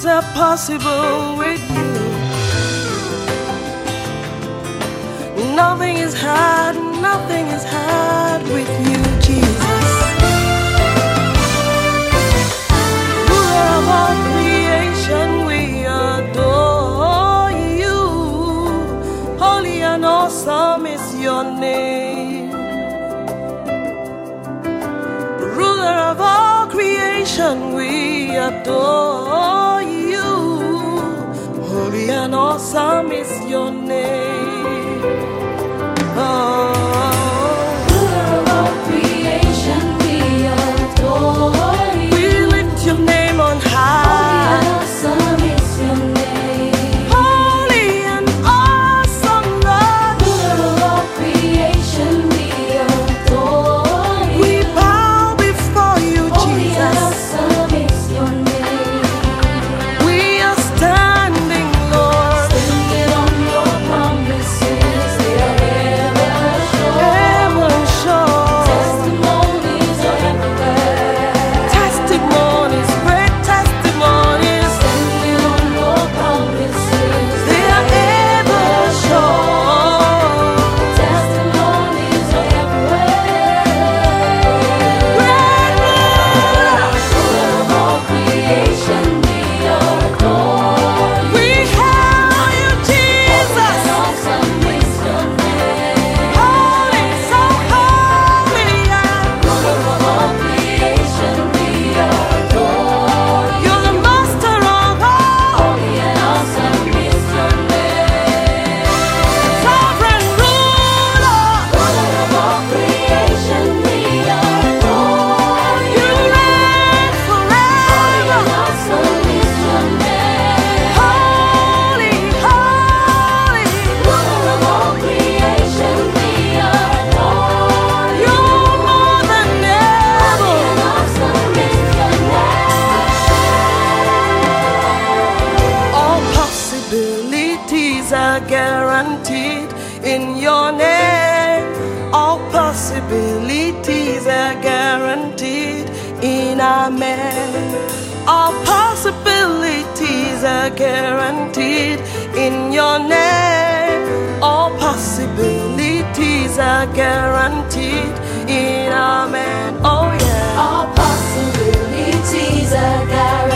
things are possible with you. Nothing is hard with you, Jesus. Ruler of all creation, we adore you. Holy and awesome is your name. Ruler of all creation, we adore you. Holy and awesome is your name. Ruler of all creation, we adore you. We lift your name on high. Holy and awesome is your name. Holy and awesome, Lord. Ruler of all creation, we adore you. We bow before you, Holy and Jesus. awesome is your name. We are standing, Lord, Standing on your promises, they are ever sure. ever sure. Testimonies are everywhere. Testimonies, great testimonies, Standing on your promises, they are ever sure. testimonies are everywhere. Great Lord, Ruler of all creation, we adore you. we hail you, Jesus. Awesome is your name. Holy, so holy, yeah. Ruler of all creation, we adore you. You're the master of all. Holy and awesome is your name. Sovereign ruler, Ruler of all creation, we adore you. you reign forever. Awesome is your name. Holy, holy, Ruler of all creation, we adore you. you're more than ever. Awesome is your name. All possibilities are guaranteed in your name. All possibilities are guaranteed in Amen. All possibilities are guaranteed in your name. All possibilities are guaranteed in Amen. Oh yeah. All possibilities are guaranteed.